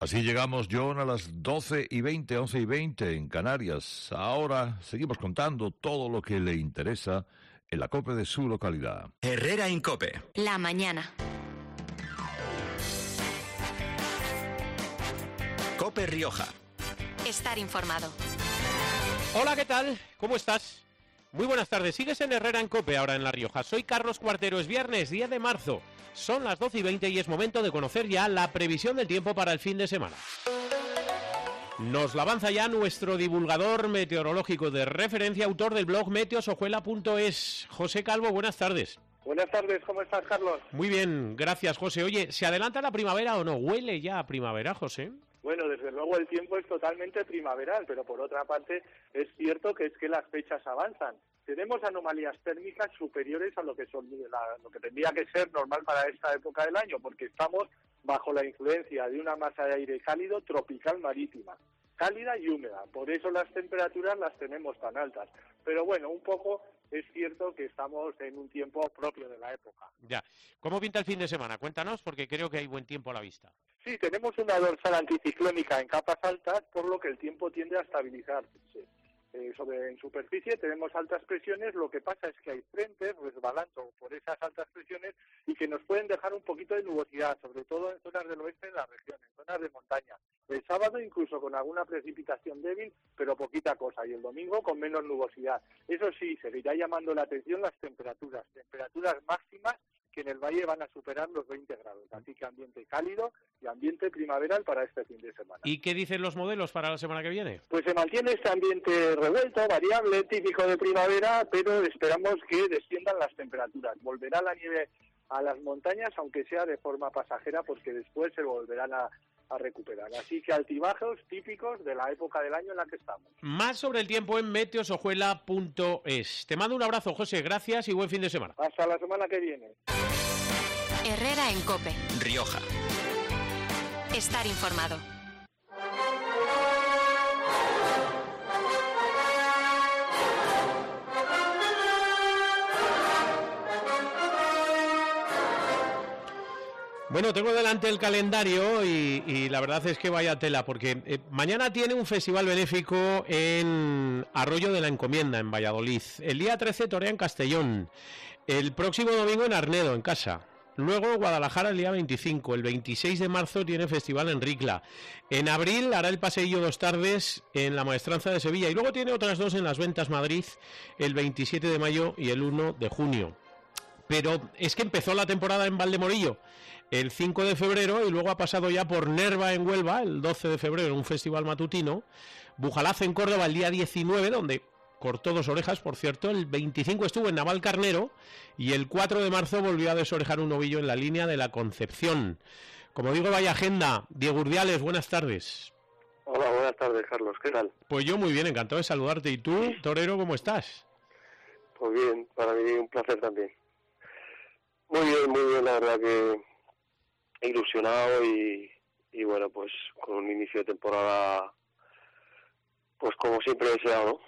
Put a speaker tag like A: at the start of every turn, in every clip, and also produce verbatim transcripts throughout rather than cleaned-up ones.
A: Así llegamos, John, a las doce y veinte, once y veinte en Canarias. Ahora seguimos contando todo lo que le interesa en la COPE de su localidad.
B: Herrera en COPE.
C: La mañana.
B: COPE Rioja.
C: Estar informado.
D: Hola, ¿qué tal? ¿Cómo estás? Muy buenas tardes. Sigues en Herrera en COPE, ahora en La Rioja. Soy Carlos Cuartero. Es viernes, diez de marzo. Son las doce y veinte y es momento de conocer ya la previsión del tiempo para el fin de semana. Nos la avanza ya nuestro divulgador meteorológico de referencia, autor del blog meteosojuela punto es, José Calvo. Buenas tardes.
E: Buenas tardes, ¿cómo estás, Carlos?
D: Muy bien, gracias, José. Oye, ¿se adelanta la primavera o no? ¿Huele ya a primavera, José?
E: Bueno, desde luego el tiempo es totalmente primaveral, pero por otra parte es cierto que es que las fechas avanzan. Tenemos anomalías térmicas superiores a lo que son la, lo que tendría que ser normal para esta época del año, porque estamos bajo la influencia de una masa de aire cálido tropical marítima, cálida y húmeda. Por eso las temperaturas las tenemos tan altas. Pero bueno, un poco es cierto que estamos en un tiempo propio de la época.
D: Ya. ¿Cómo pinta el fin de semana? Cuéntanos, porque creo que hay buen tiempo a la vista.
E: Sí, tenemos una dorsal anticiclónica en capas altas, por lo que el tiempo tiende a estabilizarse. Eh, sobre en superficie tenemos altas presiones, lo que pasa es que hay frentes resbalando por esas altas presiones y que nos pueden dejar un poquito de nubosidad, sobre todo en zonas del oeste de la región, en zonas de montaña. El sábado incluso con alguna precipitación débil, pero poquita cosa, y el domingo con menos nubosidad. Eso sí, seguirá llamando la atención las temperaturas, temperaturas máximas que en el valle van a superar los veinte grados, así que ambiente cálido y ambiente primaveral para este fin de semana.
D: ¿Y qué dicen los modelos para la semana que viene?
E: Pues se mantiene este ambiente revuelto, variable, típico de primavera, pero esperamos que desciendan las temperaturas. Volverá la nieve a las montañas, aunque sea de forma pasajera, porque después se volverán a, a recuperar. Así que altibajos típicos de la época del año en la que estamos.
D: Más sobre el tiempo en meteosojuela punto es. Te mando un abrazo, José, gracias y buen fin de semana.
E: Hasta la semana que viene.
C: Herrera en COPE.
B: Rioja.
C: Estar informado.
D: Bueno, tengo delante el calendario y, y la verdad es que vaya tela, porque eh, mañana tiene un festival benéfico en Arroyo de la Encomienda, en Valladolid. El día trece torea en Castellón. El próximo domingo en Arnedo, en casa. Luego Guadalajara el día veinticinco. El veintiséis de marzo tiene festival en Ricla. En abril hará el paseillo dos tardes en la Maestranza de Sevilla. Y luego tiene otras dos en Las Ventas, Madrid, el veintisiete de mayo y el uno de junio. Pero es que empezó la temporada en Valdemorillo el cinco de febrero y luego ha pasado ya por Nerva en Huelva el doce de febrero en un festival matutino, Bujalaz en Córdoba el día diecinueve, donde cortó dos orejas, por cierto, el veinticinco estuvo en Navalcarnero y el cuatro de marzo volvió a desorejar un novillo en la línea de la Concepción. Como digo, vaya agenda. Diego Urdiales, buenas tardes.
F: Hola, buenas tardes, Carlos, ¿qué tal?
D: Pues yo muy bien, encantado de saludarte. ¿Y tú, torero, cómo estás?
F: Pues bien, para mí un placer también. Muy bien, muy bien, la verdad que ilusionado y, y bueno, pues con un inicio de temporada, pues como siempre he deseado, ¿no?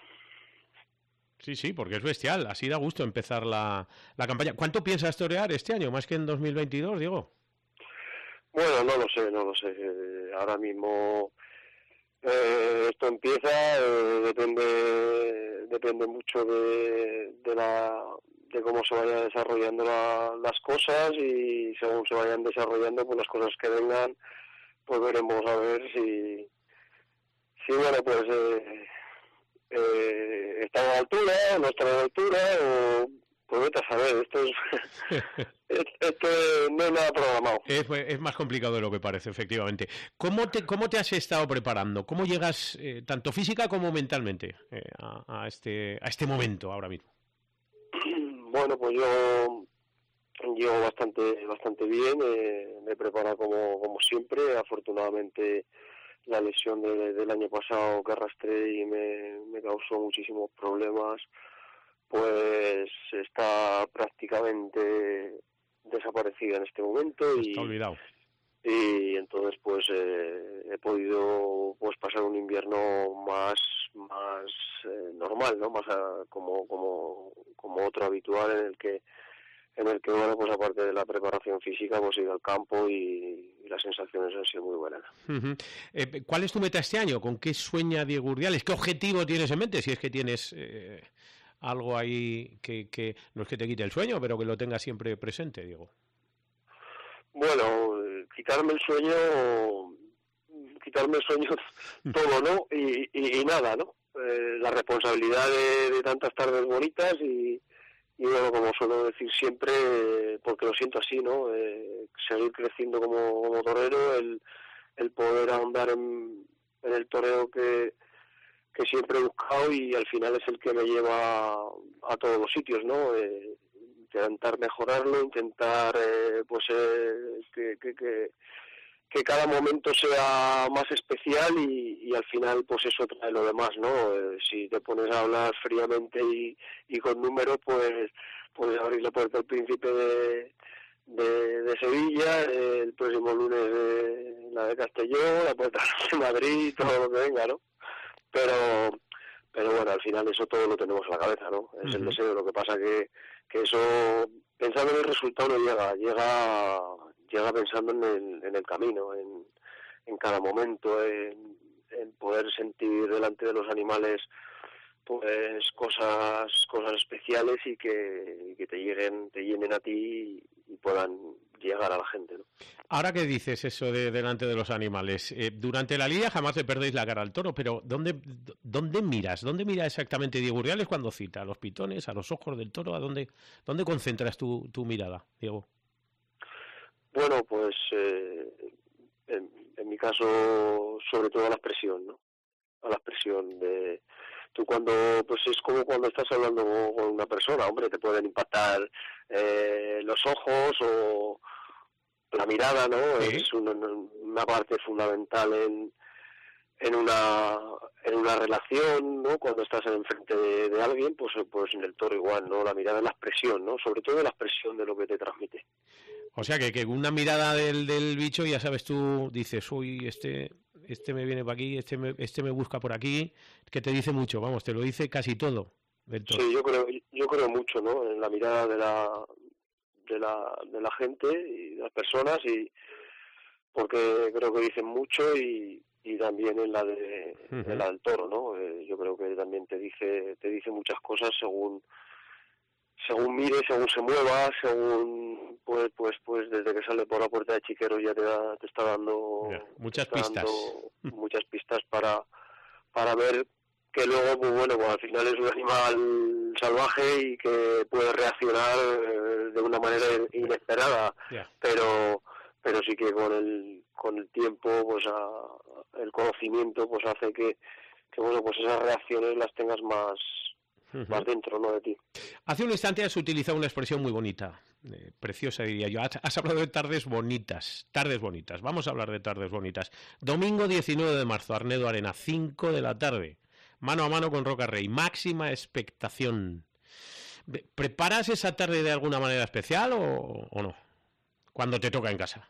D: Sí, sí, porque es bestial, así da gusto empezar la, la campaña. ¿Cuánto piensas torear este año, más que en dos mil veintidós, Diego?
F: Bueno, no lo sé, no lo sé. Eh, ahora mismo eh, esto empieza, eh, depende depende mucho de, de la de cómo se vayan desarrollando la, las cosas y según se vayan desarrollando pues las cosas que vengan, pues veremos a ver si si bueno pues eh, eh, está a la altura, no está a la altura o pues vete a saber, esto es esto no es nada programado.
D: Es, es más complicado de lo que parece, efectivamente. ¿Cómo te cómo te has estado preparando? ¿Cómo llegas eh, tanto física como mentalmente eh, a, a este a este momento ahora mismo?
F: Bueno, pues yo llevo bastante bastante bien, eh, me preparo como como siempre. Afortunadamente la lesión de, del año pasado que arrastré y me, me causó muchísimos problemas, pues está prácticamente desaparecida en este momento.
D: Está
F: y
D: olvidado.
F: Y entonces pues eh, he podido pues pasar un invierno más más eh, normal, ¿no? Más a, como como como otro habitual en el que en el que bueno pues aparte de la preparación física pues ir al campo y, y las sensaciones han sido muy buenas.
D: Uh-huh. Eh, ¿Cuál es tu meta este año? ¿Con qué sueña Diego Urdiales? ¿Qué objetivo tienes en mente? Si es que tienes eh, algo ahí que, que no es que te quite el sueño, pero que lo tengas siempre presente, Diego.
F: Bueno, quitarme el sueño, quitarme el sueño todo, ¿no? Y, y, y nada, ¿no? Eh, la responsabilidad de, de tantas tardes bonitas y, y bueno, como suelo decir siempre, eh, porque lo siento así, ¿no? Eh, seguir creciendo como, como torero, el, el poder ahondar en, en el toreo que, que siempre he buscado y al final es el que me lleva a, a todos los sitios, ¿no? Eh, intentar mejorarlo, intentar eh, pues eh, que, que, que, que cada momento sea más especial y, y al final pues eso trae lo demás, ¿no? Eh, si te pones a hablar fríamente y, y con números, pues puedes abrir la puerta al Príncipe de, de, de Sevilla, eh, el próximo lunes de, la de Castellón, la puerta de Madrid, todo lo que venga, ¿no? Pero pero bueno, al final eso todo lo tenemos en la cabeza, ¿no? Es uh-huh. el deseo, lo que pasa que que eso, pensando en el resultado no llega, llega llega pensando en el, en el camino, en, en cada momento, en, en poder sentir delante de los animales pues cosas cosas especiales y que, y que te lleguen, te llenen a ti y, y puedan llegar a la gente, ¿no?
D: Ahora que dices eso de delante de los animales, eh, durante la lidia jamás le perdéis la cara al toro, pero ¿dónde dónde miras? ¿Dónde mira exactamente Diego Urdiales cuando cita? ¿A los pitones, a los ojos del toro? ¿A dónde dónde concentras tu, tu mirada, Diego?
F: Bueno, pues eh, en, en mi caso, sobre todo a la expresión, ¿no? A la expresión de... Tú cuando, pues es como cuando estás hablando con una persona, hombre, te pueden impactar eh, los ojos o la mirada, ¿no? ¿Sí? Es una, una parte fundamental en, en una en una relación, ¿no? Cuando estás enfrente de, de alguien, pues pues en el toro igual, ¿no? La mirada es la expresión, ¿no? Sobre todo la expresión de lo que te transmite.
D: O sea que, que una mirada del, del bicho, ya sabes, tú dices, uy, este este me viene para aquí, este me, este me busca por aquí, que te dice mucho, vamos, te lo dice casi todo del toro.
F: Sí, yo creo yo creo mucho, ¿no? En la mirada de la de la de la gente y de las personas, y porque creo que dicen mucho, y, y también en la de uh-huh. en la del toro, ¿no? Eh, yo creo que también te dice te dice muchas cosas según según mire, según se mueva, según pues pues pues desde que sale por la puerta de Chiquero ya te da, te está dando
D: yeah, muchas
F: está
D: pistas
F: dando muchas pistas para para ver que luego pues bueno, pues al final es un animal salvaje y que puede reaccionar eh, de una manera inesperada, yeah. pero pero sí que con el con el tiempo, pues a, el conocimiento pues hace que que bueno, pues esas reacciones las tengas más Uh-huh. más dentro, ¿no?, de ti.
D: Hace un instante has utilizado una expresión muy bonita, eh, preciosa diría yo. Has, has hablado de tardes bonitas, tardes bonitas. Vamos a hablar de tardes bonitas. Domingo diecinueve de marzo, Arnedo Arena, cinco de la tarde, mano a mano con Roca Rey, máxima expectación. ¿Preparas esa tarde de alguna manera especial o, o no? Cuando te toca en casa.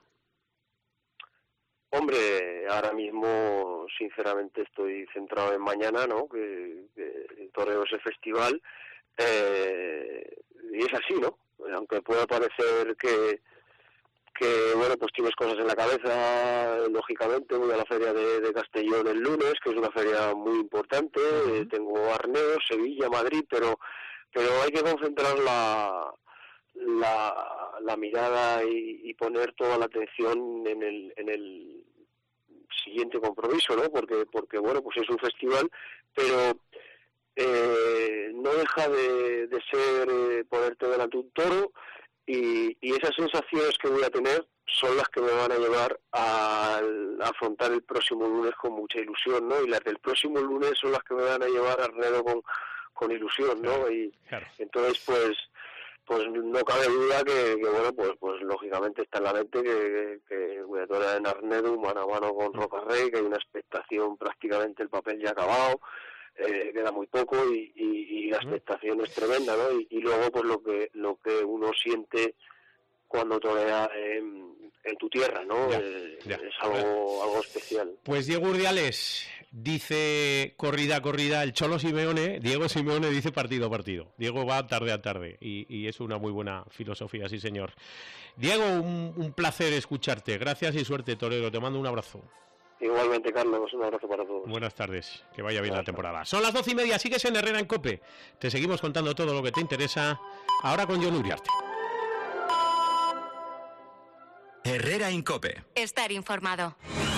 F: Hombre, ahora mismo, sinceramente, estoy centrado en mañana, ¿no? Que, que el toreo es el festival, eh, y es así, ¿no? Aunque pueda parecer que, que, bueno, pues tienes cosas en la cabeza, lógicamente, voy a la feria de, de Castellón el lunes, que es una feria muy importante, uh-huh. eh, tengo Arnedo, Sevilla, Madrid, pero, pero hay que concentrar la... la, la mirada y, y poner toda la atención en el en el siguiente compromiso, ¿no? Porque porque bueno, pues es un festival, pero eh, no deja de, de ser eh, ponerte delante de un toro, y, y esas sensaciones que voy a tener son las que me van a llevar a, a afrontar el próximo lunes con mucha ilusión, ¿no? Y las del próximo lunes son las que me van a llevar a Arnedo con con ilusión, ¿no? Claro, y claro. Entonces pues pues no cabe duda que, que bueno, pues pues lógicamente está en la mente que, que voy a torear en Arnedo mano a mano con Roca Rey, que hay una expectación, prácticamente el papel ya acabado, eh, queda muy poco y, y, y la expectación es tremenda, ¿no? Y, y luego pues lo que lo que uno siente cuando torea en, en tu tierra, ¿no?
D: Ya,
F: eh,
D: ya.
F: Es algo algo especial.
D: Pues Diego Urdiales, dice corrida, corrida, el Cholo Simeone, Diego Simeone dice partido, partido. Diego va tarde a tarde y, y es una muy buena filosofía, sí señor. Diego, un, un placer escucharte. Gracias y suerte, torero. Te mando un abrazo.
F: Igualmente, Carlos, un abrazo para todos.
D: Buenas tardes, que vaya bien la temporada. Son las doce y media, sigues en Herrera en COPE. Te seguimos contando todo lo que te interesa, ahora con Jon Uriarte.
B: Herrera en COPE.
C: Estar informado.